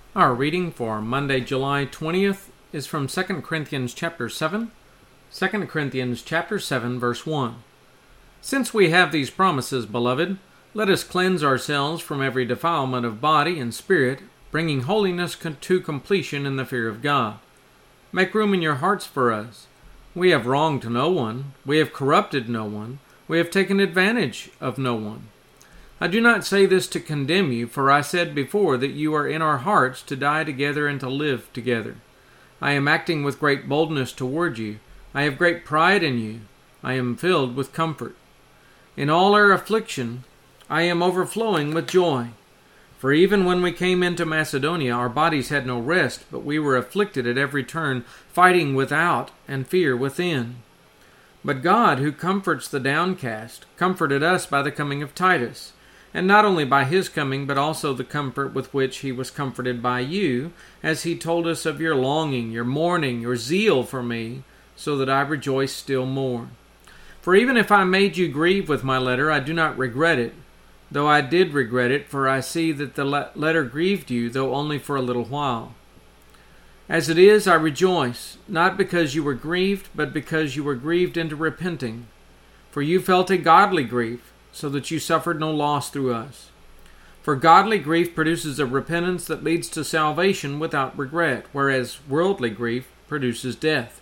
Our reading for Monday, July 20th is from 2 Corinthians chapter 7. 2 Corinthians chapter 7, verse 1. Since we have these promises, beloved, let us cleanse ourselves from every defilement of body and spirit, bringing holiness to completion in the fear of God. Make room in your hearts for us. We have wronged no one. We have corrupted no one. We have taken advantage of no one. I do not say this to condemn you, for I said before that you are in our hearts to die together and to live together. I am acting with great boldness toward you. I have great pride in you. I am filled with comfort. In all our affliction, I am overflowing with joy. For even when we came into Macedonia, our bodies had no rest, but we were afflicted at every turn, fighting without and fear within. But God, who comforts the downcast, comforted us by the coming of Titus. And not only by his coming, but also the comfort with which he was comforted by you, as he told us of your longing, your mourning, your zeal for me, so that I rejoice still more. For even if I made you grieve with my letter, I do not regret it, though I did regret it, for I see that the letter grieved you, though only for a little while. As it is, I rejoice, not because you were grieved, but because you were grieved into repenting. For you felt a godly grief, so that you suffered no loss through us. For godly grief produces a repentance that leads to salvation without regret, whereas worldly grief produces death.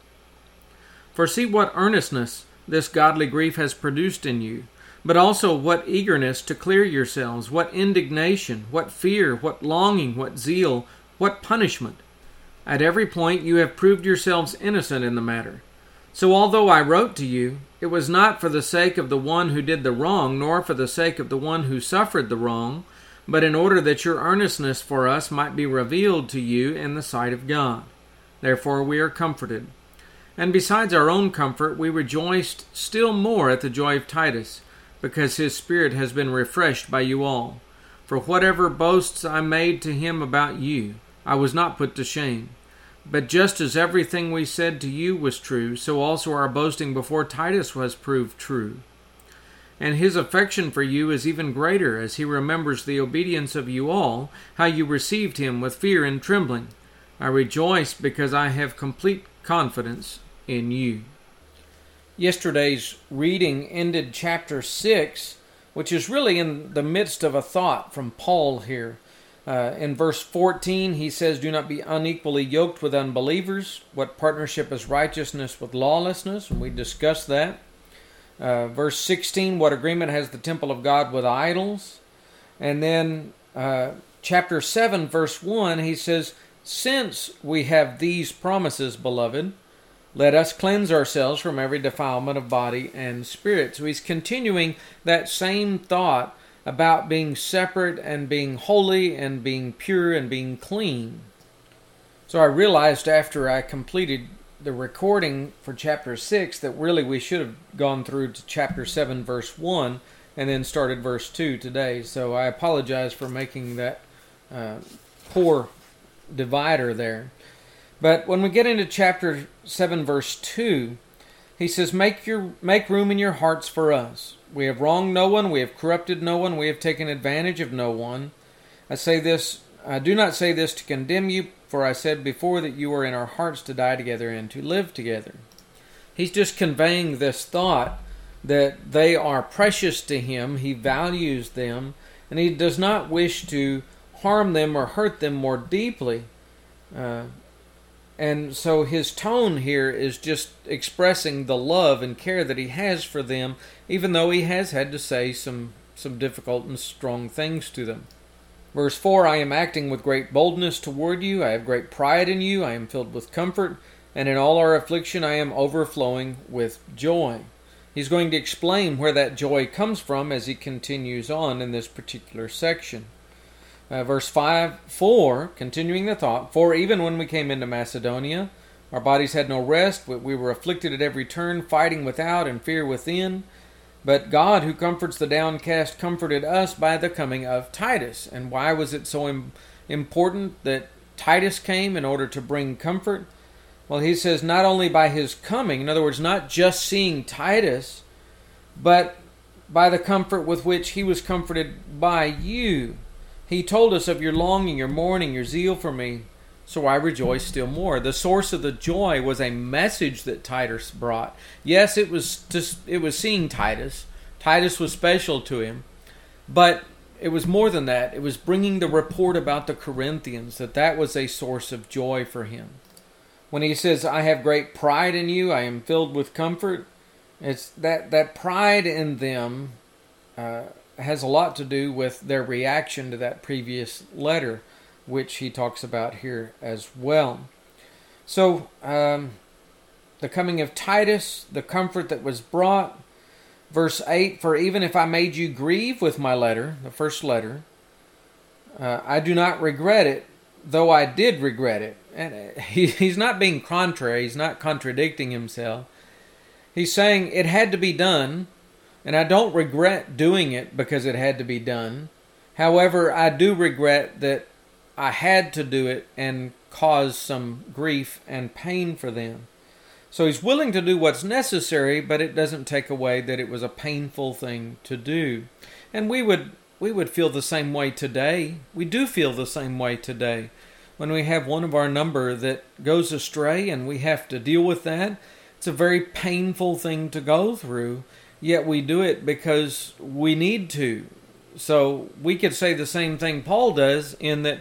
For see what earnestness this godly grief has produced in you, but also what eagerness to clear yourselves, what indignation, what fear, what longing, what zeal, what punishment. At every point you have proved yourselves innocent in the matter. So although I wrote to you, it was not for the sake of the one who did the wrong, nor for the sake of the one who suffered the wrong, but in order that your earnestness for us might be revealed to you in the sight of God. Therefore we are comforted. And besides our own comfort, we rejoiced still more at the joy of Titus, because his spirit has been refreshed by you all. For whatever boasts I made to him about you, I was not put to shame. But just as everything we said to you was true, so also our boasting before Titus was proved true. And his affection for you is even greater, as he remembers the obedience of you all, how you received him with fear and trembling. I rejoice because I have complete confidence in you. Yesterday's reading ended chapter 6, which is really in the midst of a thought from Paul here. In verse 14, he says, "Do not be unequally yoked with unbelievers. What partnership is righteousness with lawlessness?" And we discussed that. Verse 16, "What agreement has the temple of God with idols?" And then chapter 7, verse 1, he says, "Since we have these promises, beloved, let us cleanse ourselves from every defilement of body and spirit." So he's continuing that same thought about being separate and being holy and being pure and being clean. So I realized after I completed the recording for chapter 6 that really we should have gone through to chapter 7 verse 1 and then started verse 2 today. So I apologize for making that poor divider there. But when we get into chapter 7 verse 2, he says, make room in your hearts for us. We have wronged no one, we have corrupted no one, we have taken advantage of no one. I do not say this to condemn you, for I said before that you are in our hearts to die together and to live together. He's just conveying this thought that they are precious to him, he values them, and he does not wish to harm them or hurt them more deeply. And so his tone here is just expressing the love and care that he has for them, even though he has had to say some difficult and strong things to them. Verse 4, "I am acting with great boldness toward you. I have great pride in you. I am filled with comfort. And in all our affliction I am overflowing with joy." He's going to explain where that joy comes from as he continues on in this particular section. Verse 4, continuing the thought, "For even when we came into Macedonia, our bodies had no rest, but we were afflicted at every turn, fighting without and fear within. But God, who comforts the downcast, comforted us by the coming of Titus." And why was it so important that Titus came in order to bring comfort? Well, he says not only by his coming, in other words, not just seeing Titus, but by the comfort with which he was comforted by you. He told us of your longing, your mourning, your zeal for me, so I rejoice still more. The source of the joy was a message that Titus brought. Yes, it was seeing Titus. Titus was special to him, but it was more than that. It was bringing the report about the Corinthians, that was a source of joy for him. When he says, I have great pride in you, I am filled with comfort, it's that pride in them has a lot to do with their reaction to that previous letter, which he talks about here as well. So, the coming of Titus, the comfort that was brought. Verse 8, for even if I made you grieve with my letter, the first letter, I do not regret it, though I did regret it. And he's not being contrary, he's not contradicting himself. He's saying it had to be done, and I don't regret doing it because it had to be done. However, I do regret that I had to do it and cause some grief and pain for them. So he's willing to do what's necessary, but it doesn't take away that it was a painful thing to do. And we would feel the same way today. We do feel the same way today. When we have one of our number that goes astray and we have to deal with that, it's a very painful thing to go through, yet we do it because we need to. So we could say the same thing Paul does, in that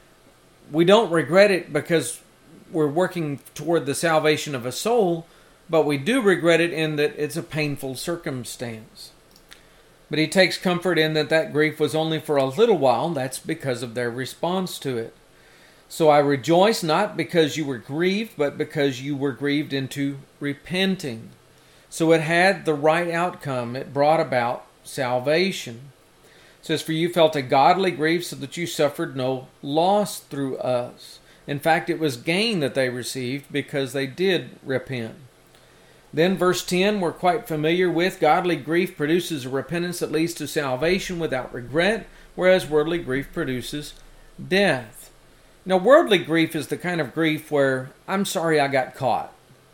we don't regret it because we're working toward the salvation of a soul, but we do regret it in that it's a painful circumstance. But he takes comfort in that grief was only for a little while. That's because of their response to it. So I rejoice not because you were grieved, but because you were grieved into repenting. So it had the right outcome. It brought about salvation. It says, for you felt a godly grief so that you suffered no loss through us. In fact, it was gain that they received because they did repent. Then verse 10 we're quite familiar with. Godly grief produces a repentance that leads to salvation without regret, whereas worldly grief produces death. Now, worldly grief is the kind of grief where I'm sorry I got caught.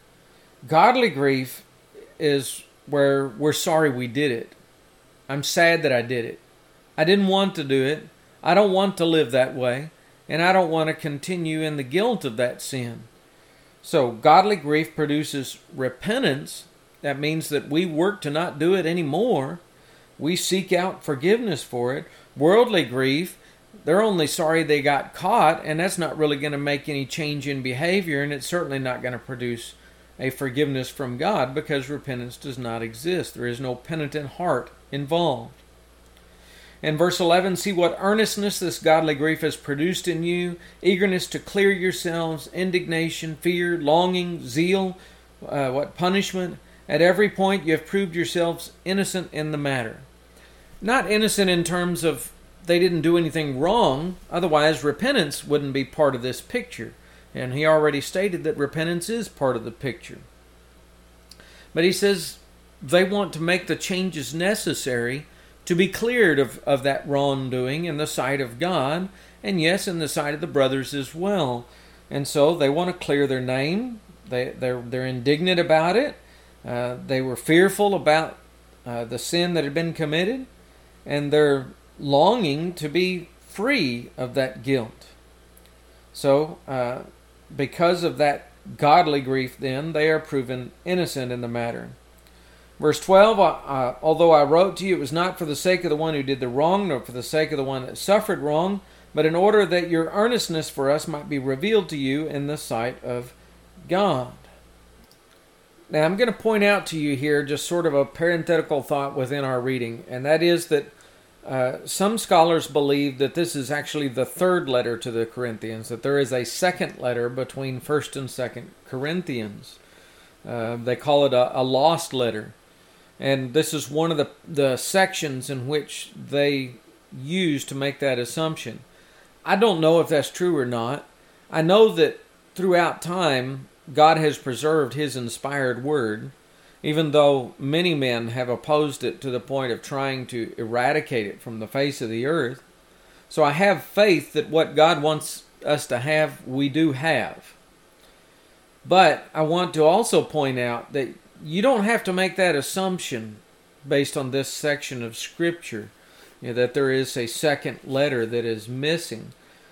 Godly grief is where we're sorry we did it. I'm sad that I did it. I didn't want to do it. I don't want to live that way. And I don't want to continue in the guilt of that sin. So, godly grief produces repentance. That means that we work to not do it anymore. We seek out forgiveness for it. Worldly grief, they're only sorry they got caught, and that's not really going to make any change in behavior, and it's certainly not going to produce a forgiveness from God because repentance does not exist. There is no penitent heart involved. In verse 11, see what earnestness this godly grief has produced in you, eagerness to clear yourselves, indignation, fear, longing, zeal, what punishment. At every point you have proved yourselves innocent in the matter. Not innocent in terms of they didn't do anything wrong, otherwise repentance wouldn't be part of this picture. And he already stated that repentance is part of the picture. But he says they want to make the changes necessary to be cleared of that wrongdoing in the sight of God, and yes, in the sight of the brothers as well. And so they want to clear their name. They're indignant about it. They were fearful about the sin that had been committed, and they're longing to be free of that guilt. So, because of that godly grief, then, they are proven innocent in the matter. Verse 12, although I wrote to you, it was not for the sake of the one who did the wrong, nor for the sake of the one that suffered wrong, but in order that your earnestness for us might be revealed to you in the sight of God. Now, I'm going to point out to you here just sort of a parenthetical thought within our reading, and that is that some scholars believe that this is actually the third letter to the Corinthians, that there is a second letter between 1st and 2nd Corinthians. They call it a lost letter. And this is one of the sections in which they use to make that assumption. I don't know if that's true or not. I know that throughout time, God has preserved His inspired word, even though many men have opposed it to the point of trying to eradicate it from the face of the earth. So I have faith that what God wants us to have, we do have. But I want to also point out that you don't have to make that assumption based on this section of Scripture. that there is a second letter that is missing.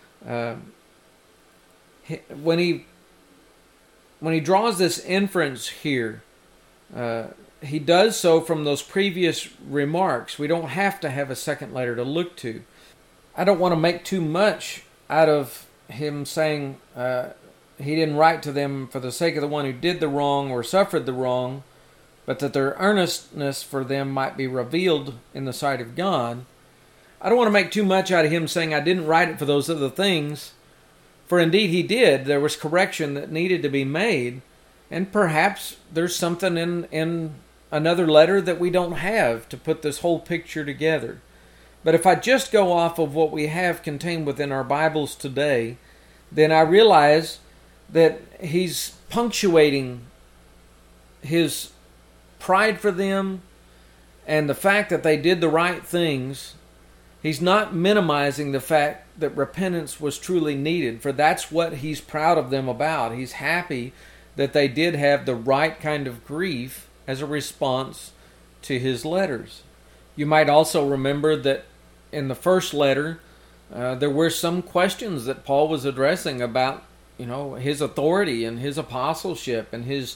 When he draws this inference here, he does so from those previous remarks. We don't have to have a second letter to look to. I don't want to make too much out of him saying he didn't write to them for the sake of the one who did the wrong or suffered the wrong, but that their earnestness for them might be revealed in the sight of God. I don't want to make too much out of him saying I didn't write it for those other things, for indeed he did. There was correction that needed to be made, and perhaps there's something in another letter that we don't have to put this whole picture together. But if I just go off of what we have contained within our Bibles today, then I realize that he's punctuating his pride for them and the fact that they did the right things. He's not minimizing the fact that repentance was truly needed, for that's what he's proud of them about. He's happy that they did have the right kind of grief as a response to his letters. You might also remember that in the first letter, there were some questions that Paul was addressing about, his authority and his apostleship and his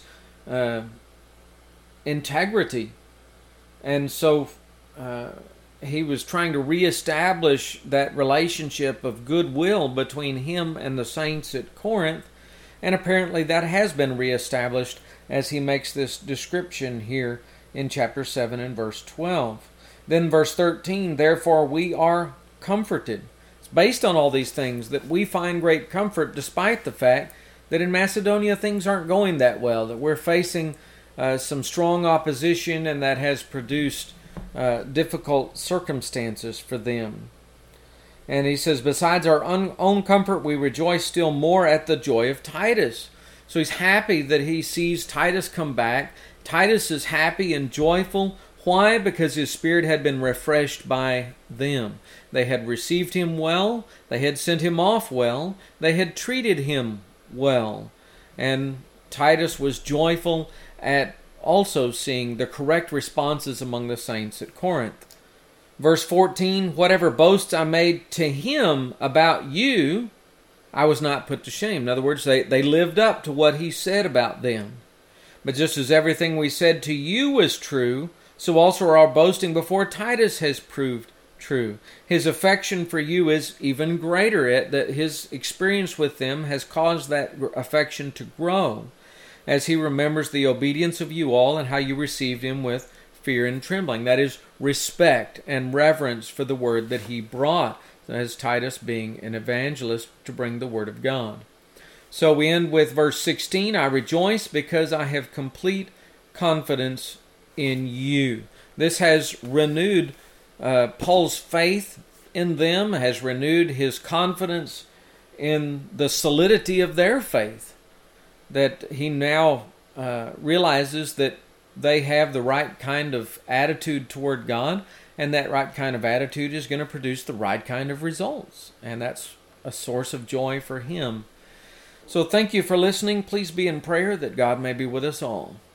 integrity. And so he was trying to reestablish that relationship of goodwill between him and the saints at Corinth. And apparently that has been reestablished as he makes this description here in chapter 7 and verse 12. Then verse 13, therefore we are comforted. It's based on all these things that we find great comfort despite the fact that in Macedonia things aren't going that well, that we're facing some strong opposition, and that has produced difficult circumstances for them. And he says, besides our own comfort, we rejoice still more at the joy of Titus. So he's happy that he sees Titus come back. Titus is happy and joyful. Why? Because his spirit had been refreshed by them. They had received him well. They had sent him off well. They had treated him well. And Titus was joyful at also seeing the correct responses among the saints at Corinth. Verse 14, whatever boasts I made to him about you, I was not put to shame. In other words, they lived up to what he said about them. But just as everything we said to you was true, so also our boasting before Titus has proved true. His affection for you is even greater. That his experience with them has caused that affection to grow, as he remembers the obedience of you all and how you received him with fear and trembling. That is respect and reverence for the word that he brought, as Titus being an evangelist to bring the word of God. So we end with verse 16, I rejoice because I have complete confidence in you. This has renewed Paul's faith in them, has renewed his confidence in the solidity of their faith, that he now realizes that they have the right kind of attitude toward God, and that right kind of attitude is going to produce the right kind of results. And that's a source of joy for him. So thank you for listening. Please be in prayer that God may be with us all.